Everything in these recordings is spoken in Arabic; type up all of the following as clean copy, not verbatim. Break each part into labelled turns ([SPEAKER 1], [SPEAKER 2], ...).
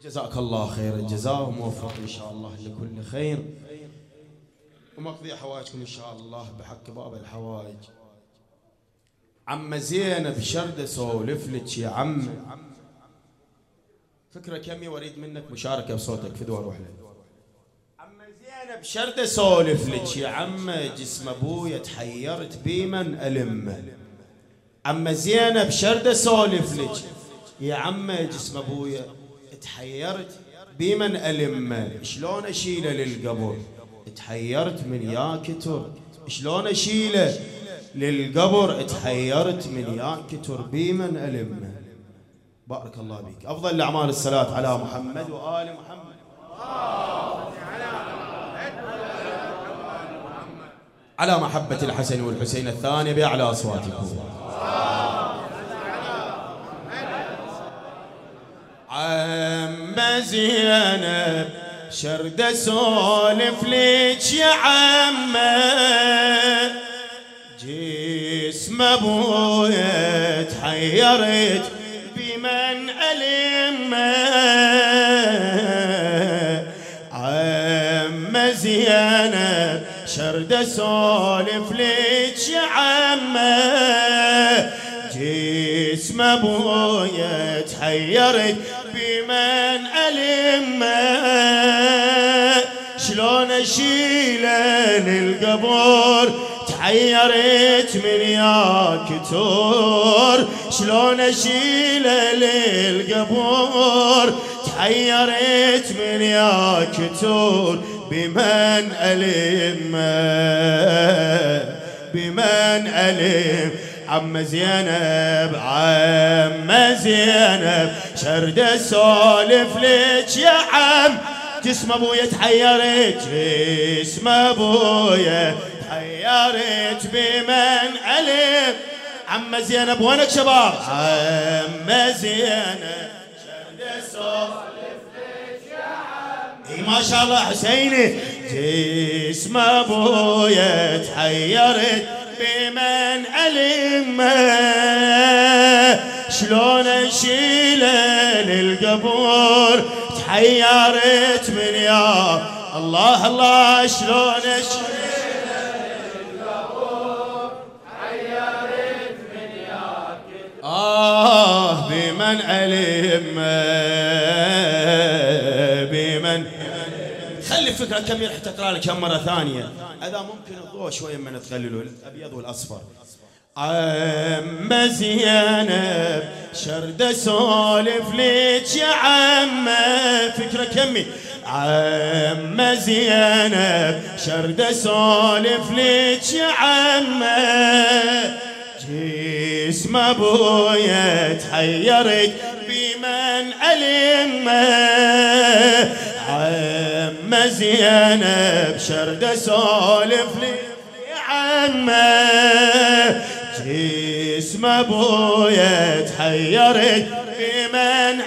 [SPEAKER 1] جزاك الله خير الجزاء وموفق إن شاء الله لكل خير ومقضي حوائجكم إن شاء الله بحق باب الحوائج. عم زينب شردة سولف لك يا عم فكرة كمي واريد منك مشاركة بصوتك فدوى روح له. عم زينب شردة سولف لك يا عم جسم ابويا تحيرت بمن ألمه. عم زينب شردة سولف لك يا عم جسم ابويا تحيرت بمن ألمه. شلون اشيله للقبر تحيرت من يا كتر شلون اشيله للقبر تحيرت من يا كتر بمن ألمه. بارك الله بك. أفضل الأعمال الصلاة على محمد وآل محمد على محبة الحسن والحسين الثاني بأعلى أصواتكم. عم زينب شردة سولف ليك يا عمه جسم ابويا تحيرت بمن ألمه. عم زينب شردة سولف ليك يا عمه جسم ابويا تحيرت بمن ألمه. شلون اشيله للقبر تحيرت من يا كتور شلون اشيله للقبور تحيرت من يا كتور بمن ألمه بمن ألم. عم زينب عم زينب شردة سولف لك يا عم جسم ابويا تحيرت جسم ابويا تحيرت بمن ألم. عم زينب وينك شباب؟ عم زينب شردة سولف لك يا عم اي ما شاء الله حسيني جسم ابويا تحيرت بمن ألمه. شلون اشيله للقبور تحيرت من يا الله الله شلون اشيله للقبور تحيرت من يا بمن ألمه بمن خلي فكرة كم راح تقرأ لك مرة ثانية هذا ممكن الضوء شوية من تقللوا الأبيض والأصفر. عم زينب شردة سولف ليك يا عم فكرة كمي. عم زينب شردة سولف ليك يا عم جسم ابويا تحيرت بمن ألمه. عم زينب شردة سولف ليك يا عم جسم ابويا تحيرت بمن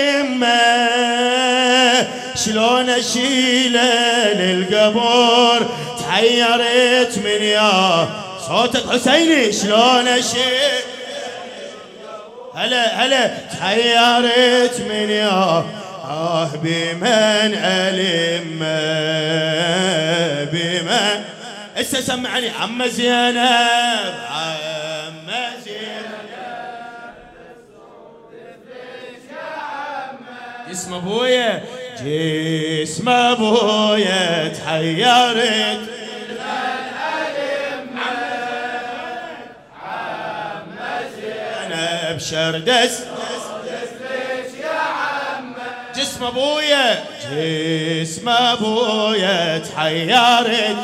[SPEAKER 1] ألمه. شلون اشيله للقبر تحيرت من يا صوتك حسيني شلون اشيله هلا هلا تحيرت من يا بمن ألمه بمن هسه سمعني. عم زينب عم زينب جسم ابويا جسم ابويا تحيرت بمن ألمه. عم زينب شردة جسم ابويا جسم ابويا تحيرت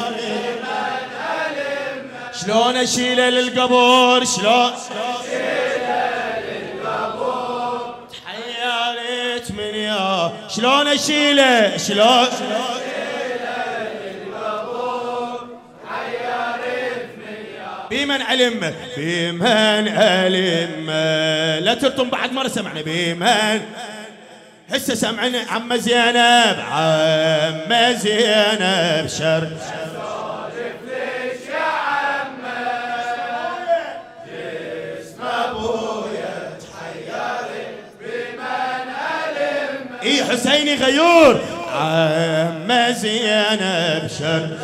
[SPEAKER 1] شلون اشيله للقبور شلون اشيله للقبور تحيرت من يا شلون اشيله شلون اشيله للقبور تحيرت من يا بمن ألمه بمن ألمه. لا ترطم بعد مرة سمعنا بمن هسه سمعنا. عم زينب عم زينب شردة سولف ليك يا عم جسم ابويا تحيرت بمن ألمه. اي الحسيني غيور. عمه زينب شرد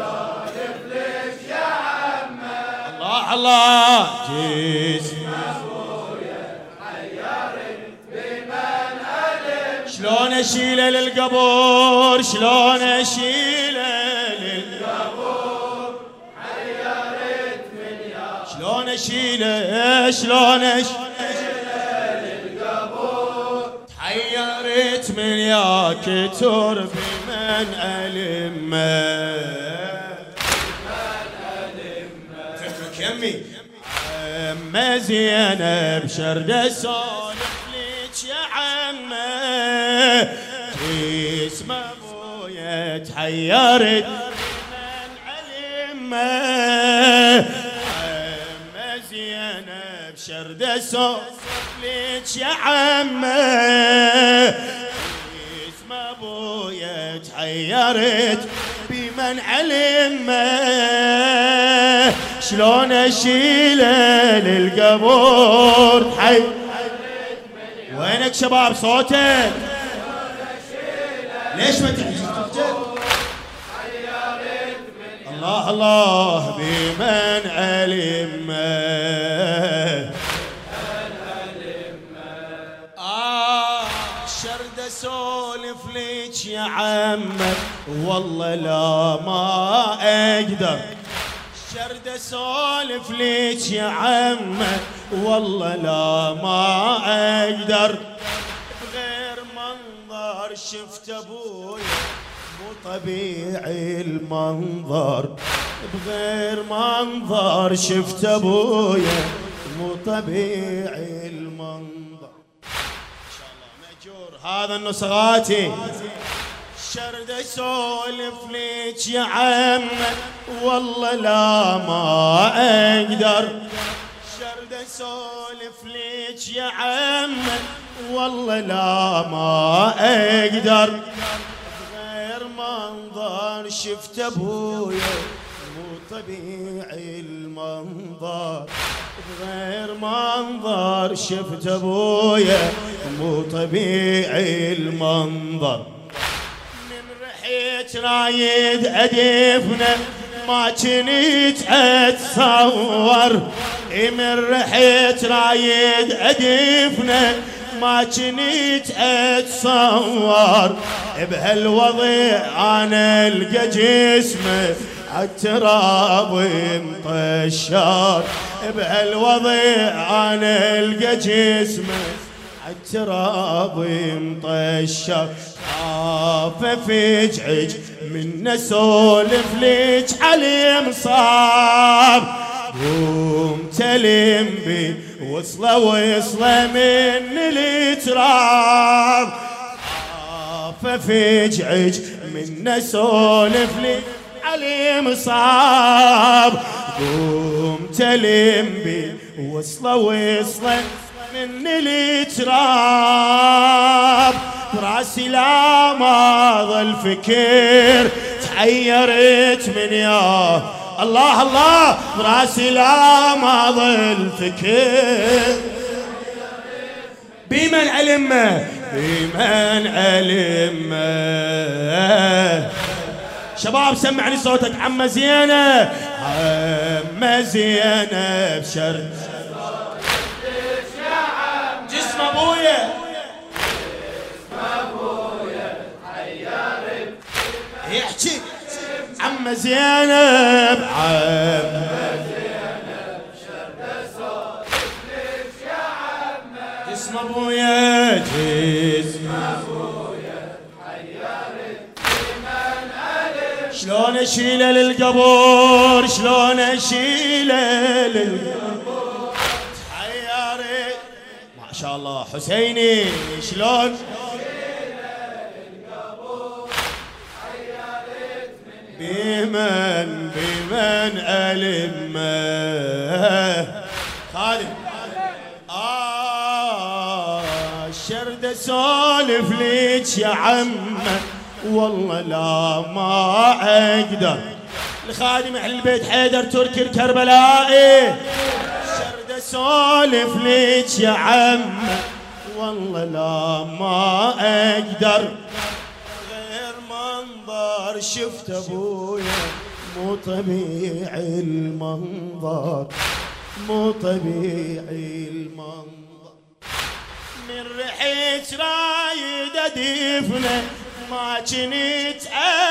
[SPEAKER 1] الله الله جسم ابويا حيرت بمن ألم. شلون اشيله للقبور شلون اشيله للقبور حيرت من يا شلون اشيله شلون اشيله للقبور حيرت من يا كتر بمن ألمه. يمي عمه زينب شرده سولف ليك يا عمه جسم ابويا تحيرت من علمه. عمه زينب شرده سولف ليك يا عمه جسم ابويا تحيرت بمن علمه. شلون اشيله للقبور حي. وينك شباب صوتك ليش ما تحجي الله الله بمن علمه. شرد اسولف ليك يا عمه والله لا ما اقدر. شرد اسولف ليك يا عمه والله لا ما اقدر. بغير منظر شفت ابويا مو طبيعي المنظر. بغير منظر شفت ابويا مو طبيعي المنظر. ان شاء الله مأجور هذا النسخاتي. شرد اسولف ليك يا عمه والله لا ما اقدر. شرد اسولف ليك يا عمه والله لا ما اقدر. بغير منظر شفت ابويا مو طبيعي المنظر. بغير منظر شفت ابويا مو طبيعي المنظر. رايد ادفنه ما كنت اتصور. من رحت رايد ادفنه ما كنت اتصور. بهالوضع انا القى جسمه عالتراب مطشر. بهالوضع انا القى جسمه عالتراب مطشر. ففجعج من اسولف ليك علي مصاب. قوم تلم بي وصله وصله من التراب. ففجعج من اسولف ليك علي مصاب. قوم تلم بي وصله وصله من التراب. براسي لا ما ظل فكر تحيرت من يا الله الله. براسي لا ما ظل فكر بمن علمه بمن علمه. شباب سمعني صوتك. عمه زينب عمه زينب شرد جسم ابويا يحكي. عمه زينب عمه زينب شرد اسولف ليك يا عمه جسم ابويا جسم ابويا حيرت بمن ألم. شلون اشيله للقبور شلون اشيله للقبور حيرت. ما شاء الله حسيني شلون بمن ألمه. خالد الشرد اسولف ليك يا عمه والله لا ما اقدر. الخادم اهل البيت حيدر تركي الكربلائي. الشرد اسولف ليك يا عمه والله لا ما اقدر غير منظر شفت ابويا مو طبيعي المنظر مو طبيعي المنظر من ريحة رايد ادفنه ما كنت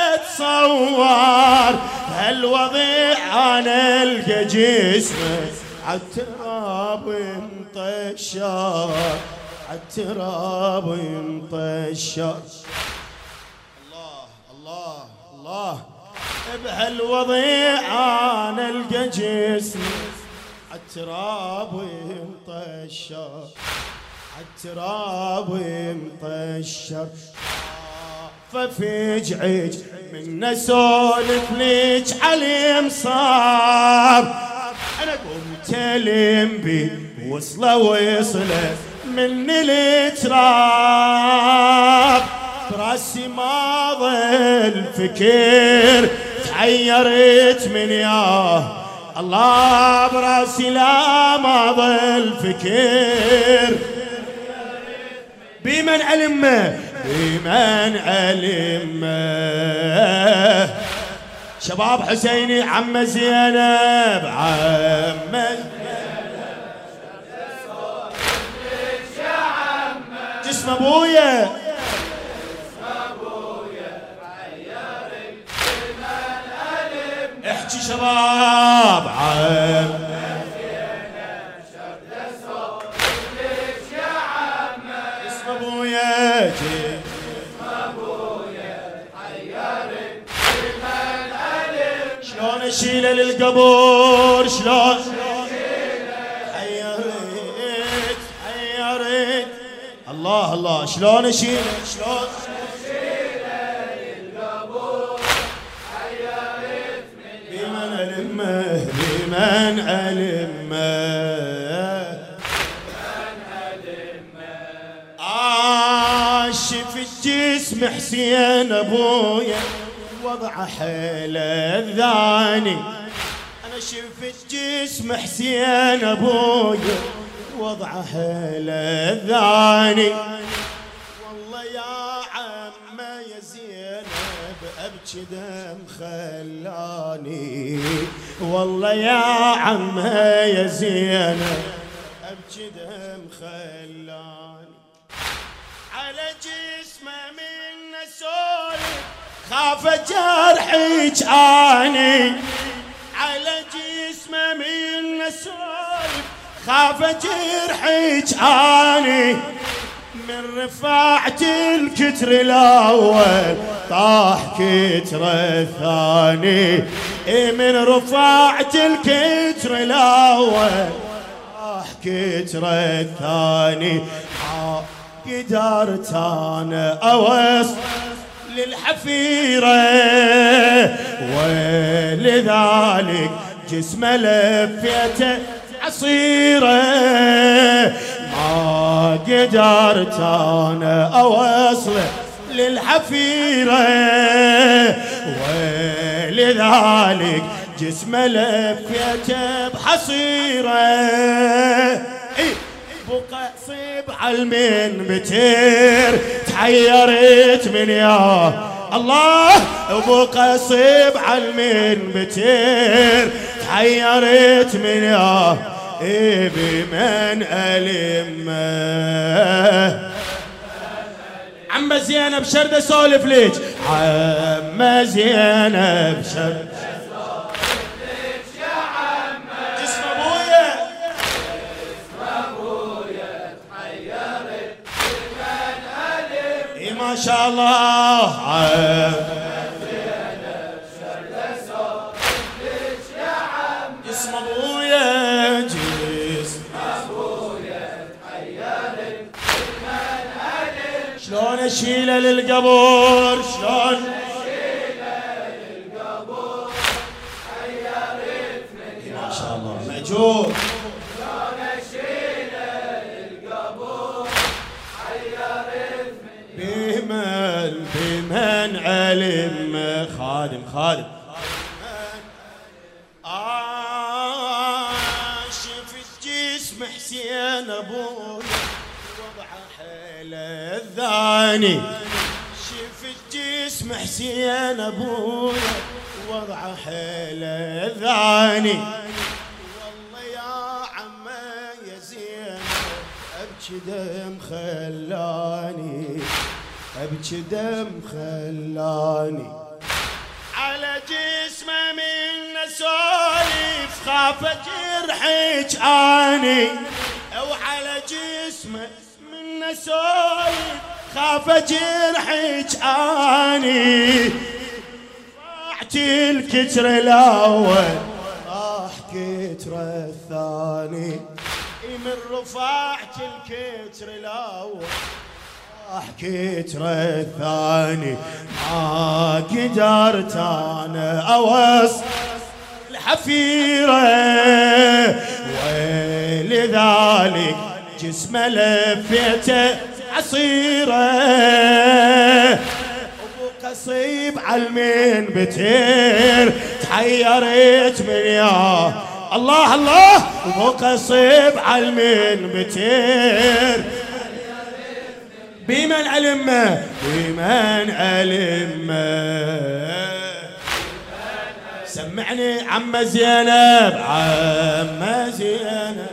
[SPEAKER 1] اتصور هالوضع انا القى جسمه عالتراب مطشر عالتراب مطشر الله الله الله بهالوضع انا القى جسمي عالتراب مطشر عالتراب مطشر ففجعج من سولف ليج علي مصاب انا قمت الم بي وصله من التراب براسي ما ظل فكر تحيرت من ياه الله براسي لا ما ظل فكر بمن علمه بمن علمه شباب حسيني عم زينب عم جسم ابويا احكي شباب عم جسم ابويا شلون اشيله للقبور شلون حيرت الله الله شلون اشيله شلون اشيله للقبور حيرت بمن علمه بمن علمه شفت جسم حسين ابويا وضع حيل الذاني انا شفت جسم حسين ابويا وضع حيل الذاني والله يا عم يا زينب ابكي دم خلاني والله يا عم يا زينب ابكي دم خلاني على جسمه من سولف خاف جرحك اني على جسمه من سولف خاف جرحك اني من رفعت الكتر الاول طاح كتر الثاني من رفعت الكتر الاول طاح كتر الثاني قدرت انا اوصل للحفيرة ولذلك جسمه لفيته عصيرة ما قدرت انا اوصله للحفيرة ولذلك جسمه لفيته بحصيرة بقى صيب عالمن بتير تحيرت من يا الله بقى صيب عالمن بتير تحيرت من يا بمن ألمه عم زينب شرد سولف ليج عم زينب شرد ما شاء الله جسم ابويا جسم ابويا تحيرت بمن ألم شلون اشيله للقبور شلون اشيله للقبور حيرت من ما شاء الله مأجور بمن علم خادم شفت جسم حسين ابويا وضع ثاني. شفت جسم حسين ابويا وضعه حيل ذاني. والله يا عمه يا زينب ابكي دم خلاني، ابكي دم خلاني. على جسمه من سولف خاف جرحك اني، وعلى جسمه من سولف خاف جرحك اني. رفعت الكتر الاول راح كتر الثاني، من رفعت الكتر الاول راح كتر الثاني. ما قدرت انا اوصل الحفيره، ولذلك جسمه لفيته عصيره. ابو قصيب عالمين بتير تحيرت من يا الله الله. ابو قصيب عالمين بتير بمن ألمه، بمن ألمه. سمعني عم زينب، عم زينب.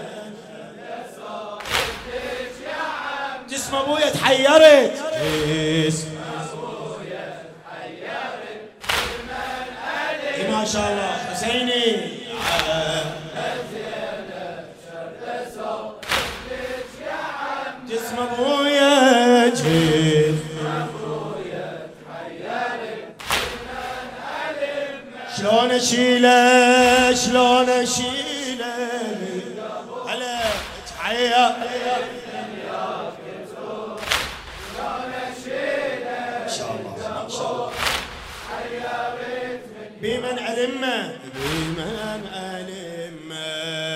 [SPEAKER 1] جسم ابويا تحيرت، جسم ابويا تحيرت بمن ألمه. ما شاء الله حسيني. جسم ابويا، جسم ابويا تحيرت بمن ألمه. شلون اشيله، شلون اشيله، هلا تحير. شلون اشيله ما شاء الله ما شاء الله. بمن ألمه، بمن ألمه.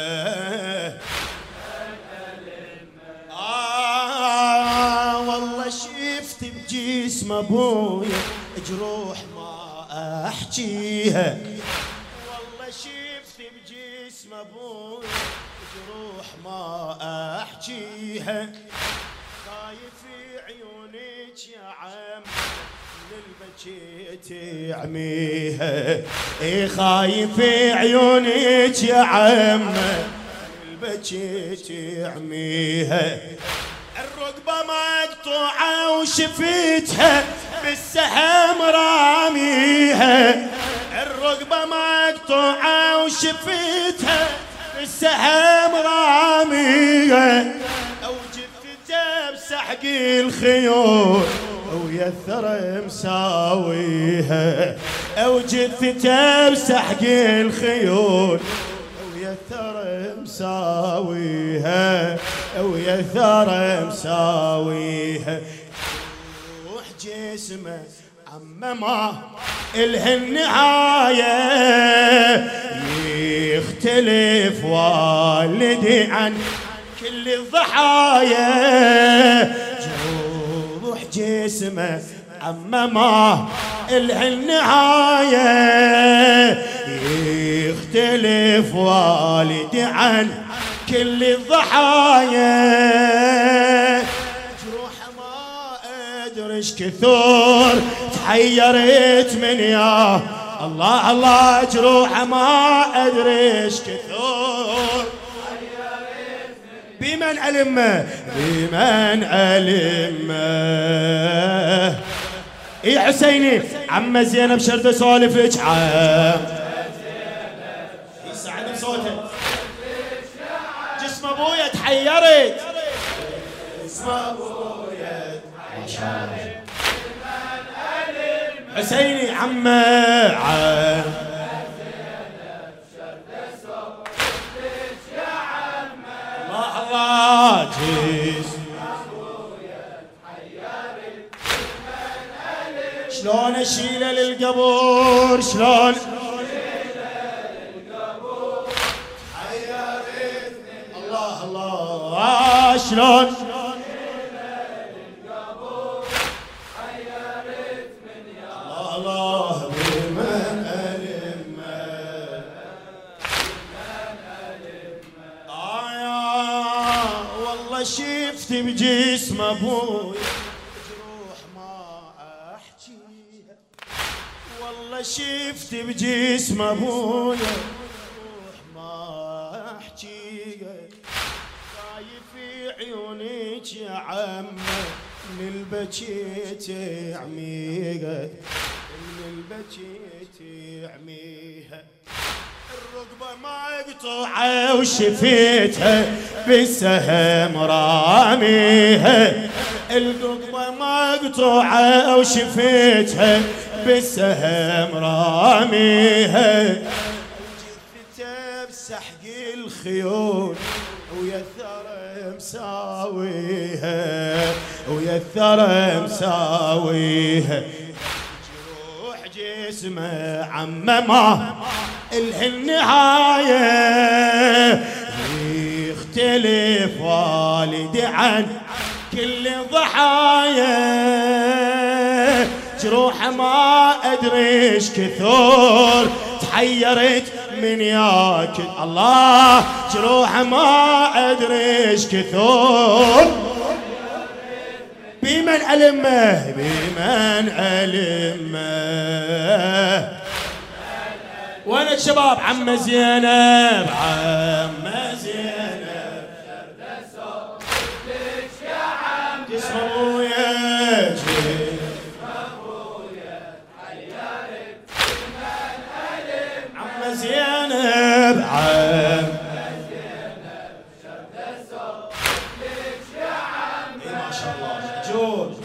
[SPEAKER 1] والله شفت بجسم ابويا جروح ما احكيها. والله شفت بجسم ابويا جروح ما احكيها. خايف عيونك يا عم للبكيت يعميها. اي خايف عيونك يا عم للبكيت يعميها. الرقبة مقطوعة وشفتها بالسهم راميها. الرقبة مقطوعة وشفتها بالسهم راميها. او جثته بسحق الخيول ويا الثرى مساويها. او جثته بسحق الخيول ويا الثرى مساويها، ويا الثرى مساويها. روح جسمه عم ما إله النهاية، يختلف والدي عن كل الضحايا. جروح جسمه عم ما إله النهاية، يختلف والدي عن كل الضحايا. جروح ما ادريش كثر تحيرت من يا الله الله. جروح ما ادريش كثر بمن ألمه، بمن ألمه. اي حسيني عم زينب شرد سولفك عام يساعد بصوته. جسم ابويا تحيرت، جسم ابويا تحيرت حسيني عم عام. الله الله جسم شلون اشيله للقبور، شلون حيرتني الله الله. شلون الله الله بمن ألمه. والله شفت بجسم ابوي جروح والله شفت بجسم ابويا روح ما احكيها، خايف عيونك يا عمه من البكيت يعميها، من البكيت يعميها. الرقبة مقطوعة وشفيتها بالسهم راميها، الرقبة مقطوعة وشفيتها بالسهم راميها. جثته بسحق الخيول ويا الثرى مساويها، ويا الثرى مساويها. جروح جسمه عمه ما إله النهاية، يختلف والدي عن كل ضحايا. جروح ما أدري إيش كثر تحيرت من ياكل الله، جروح ما أدري إيش كثر بمن ألمه، بمن ألمه. وين الشباب؟ عم زينب، عم زينب شرد صوتك يا عم، جسم ابويا جسم ابويا تحيرت بمن ألم. عم زينب، عم زينب شرد صوتك يا عم، ما شاء الله مأجور.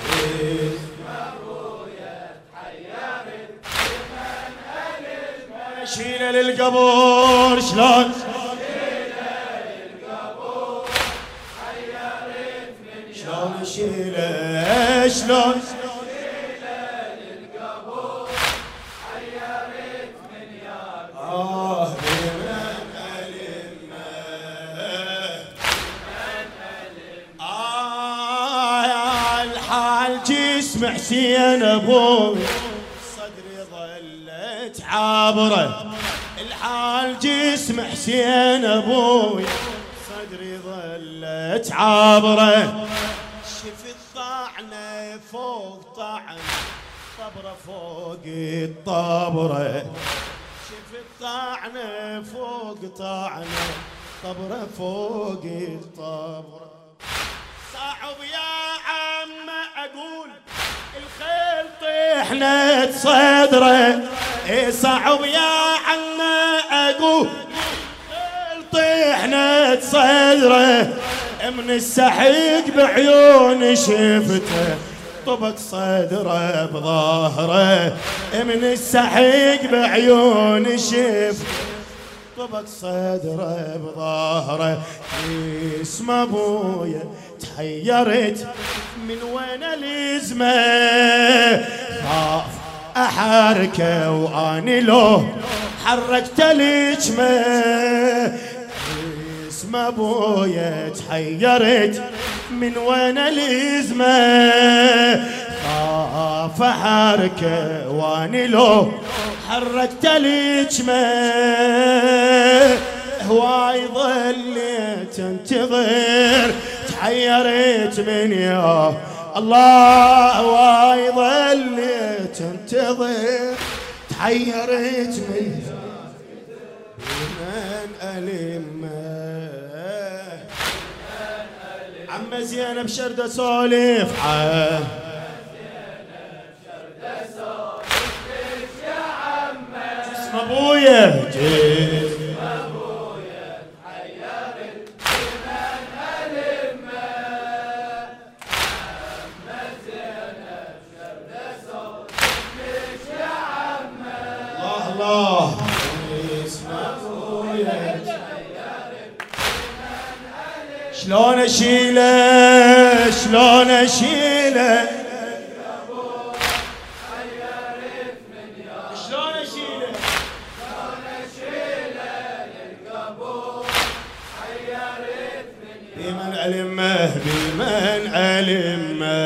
[SPEAKER 1] شيله للقبور شلون، شيله للقبور حيرت من شلون، شيله شلون، شيله للقبور حيرت من ياك. بمن ألمه، بمن ألمه. يا الحال جسم حسين ابوي صدري ظلت عابره، الحال جسم حسين ابوي صدري ظلت عابره. شفت طعنه فوق طعن، طبره فوق الطبره. شفت طعنه فوق طعنه، طبره فوق الطبره. صعب يا عم اقول الخيل طحنت صدره، صعب يا عم اقول الخيل طحنت صدره. من السحيق بعيون شفته طبق صدره بظهره، من السحيق بعيون شفته طبق صدره بظهره. اسم ابويا تحيرت من وين الازمه، خاف احركه واني لو حركت الجمه. اسم ابويا تحيرت من وين الازمه، خاف احركه واني لو حركت الجمه. هواي ظليت انتظر تحيرت من يا الله، هواي ظليت انتظر تحيرت من من ألمه. عم زينب شرد سولف، عم جسم ابويا جسم ابويا تحيرت بمن ألمه. عم زينب شرد صوتك يا عمه، الله الله. جسم ابويا تحيرت بمن ألمه. شلون اشيله، شلون اشيله، بمن ألمه، بمن ألمه.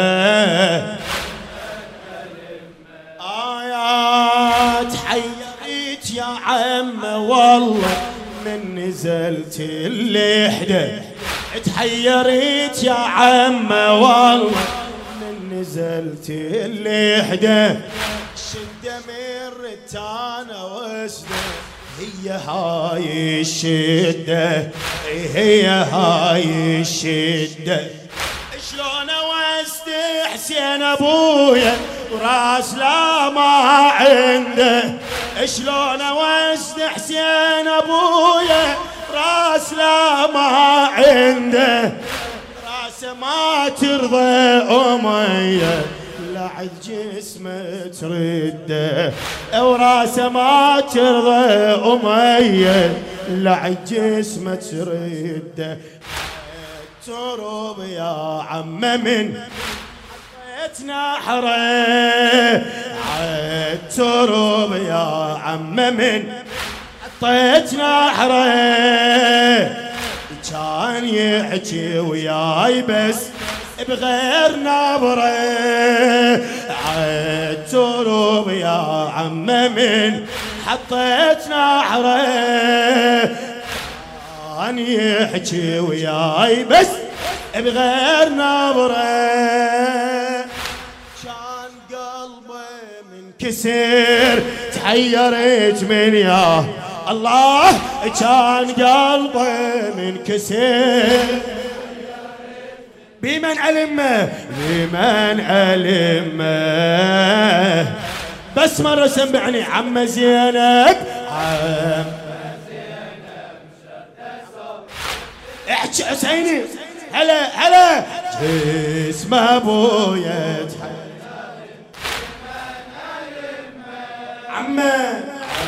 [SPEAKER 1] آيات حيرت يا عم والله من نزلت اللحدة، تحيرت يا عم والله من نزلت اللحدة. شدة من رتانا وسده هي هاي الشدة هي هاي الشدة شلون وسد حسين ابويا وراس لا ما عنده شلون وسد حسين ابويا راس لا ما عنده راسه ما ترضى أمية لعد جسمه ترده وراسه ما ترضى أمية لعد جسمه ترده الترب يا عم من حطيت نحره الترب يا عم من حطيت نحره كان يحكي وياي بس بغير نبره عالترب يا عم من حطيت نحره كان يحكي وياي بس بغير نبره كان قلبه منكسر تحيرت من ياه الله كان قلبه منكسر بمن علمه بمن علمه بس مرة سمعني عم زينب عم احكي حسيني هلا هلا جسم ابويا عمه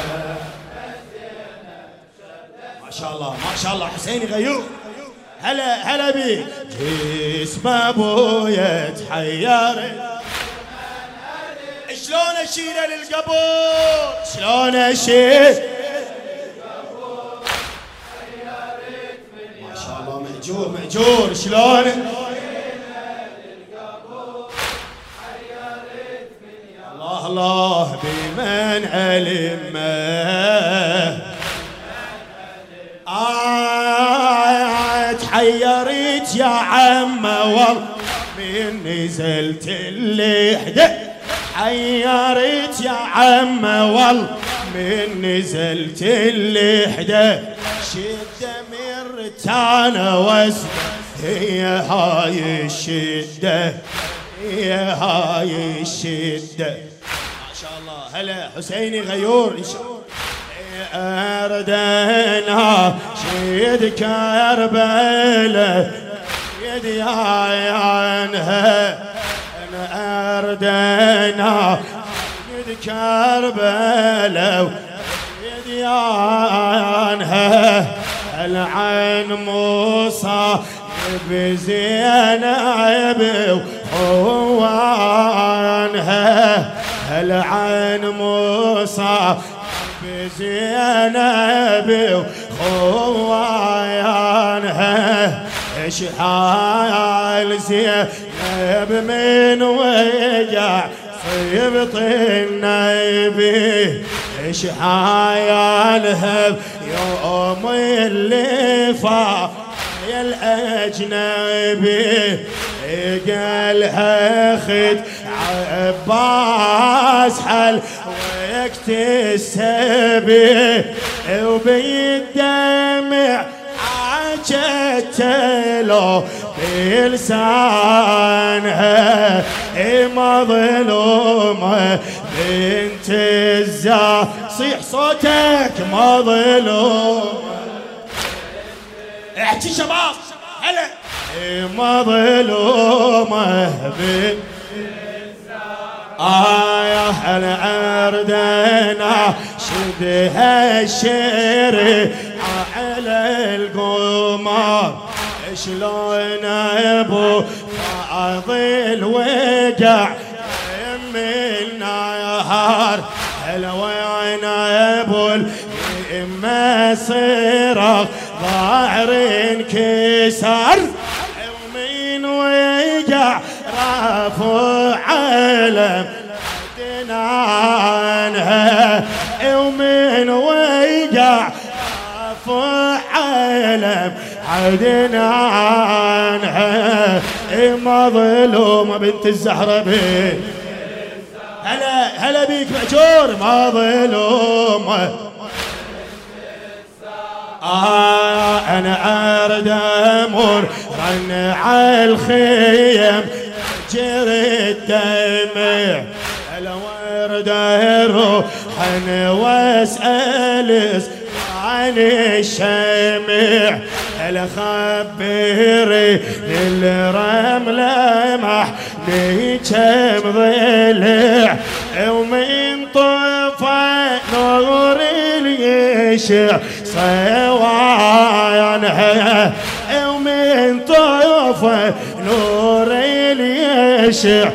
[SPEAKER 1] ما شاء الله ما شاء الله حسيني غيور هلا هلا بي جسم ابويا تحير شلون اشيله للقبور شلون اشيل ما شاء الله مأجور مأجور شلون الله الله بمن علمه تحيرت يا عم والله من نزلت اللحده حيرت يا عم والله من نزلت اللحده شده من رتانا وسده هي هاي الشده هي هاي الشده ما شاء الله هلا حسيني غيور ان شاء الله أردنا شيد كربلاء يدي عنها أنا أردنا شيد كربلاء يدي عنها العين موسى بزينب وخوانها العين موسى بزينب وخوانها ايش حال زينب من وجع صيبط النبي ايش حالها يوم اللي فا يا الاجنبي قالها خد عباس حل وقت السبي وبالدمع عجت له بلسانها مظلومة بنت الزا صيح صوتك مظلومة احكي شباب هلا مظلومة بنت يا الأردنا شدها الشري على القمر شلون ابو فاضي الوجع من النهار الوين ابو اما صراخ ظهر انكسر ومن وجع رافع علم عنها ومن وجع رافع علم عدنا عنها مظلومة بنت الزهرة بيه هلا بيك مأجور مظلوم. أنا أرد أمر رنع الخيم جري الدمع. هلا ورد أروح واسأل عن الشمع. هلا خبري للرملة محني كم ضلع ومن طفى نور اليشع صوانها ومن طفى نور اليشع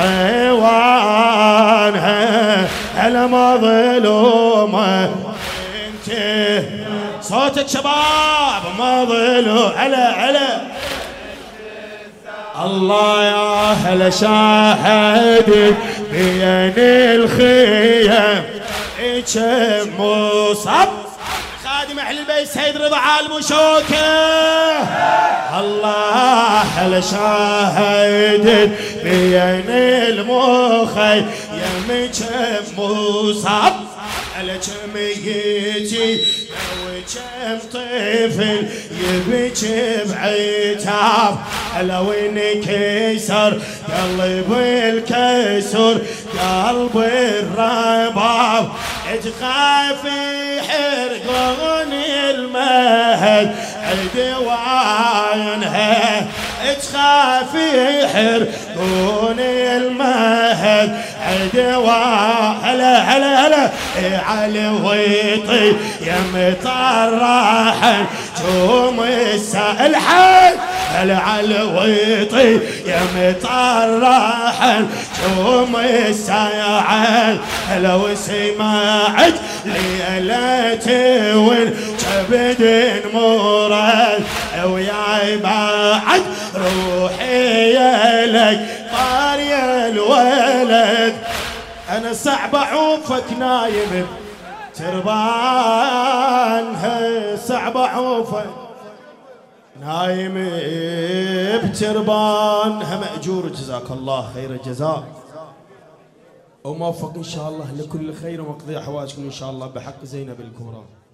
[SPEAKER 1] صوانها. هلا مظلومة انت صوتك شباب مظلوم. هلا الله يا هلا شاهدك بين الخيم كم مصاب. خادم اهل البيت سيد رضا عالم وشوكه. الله هلا شاهدك بين المخيم كم مصاب. هلا كم يجي وكم طفل يبكي بعتاب. هلا وين كسر قلب الكسر قلب الرباب تخاف يحرقون المهد عدوانها تخاف يحرقون المهد عدوان. هلا علي ويطي يا مطرحا جوم السالحين. هلا علي ويطي يا مطرحا جوم الساعد. هلا وسمعت ليلتي والكبد مراد وياي بعد روحي لك طار يا الولد. انا صعب اعوفك نايم بتربانها صعب اعوفك نايم بتربانها مأجور. جزاك الله خير الجزاء وموفق ان شاء الله لكل خير ومقضي حوائجكم ان شاء الله بحق زينب الكبرى.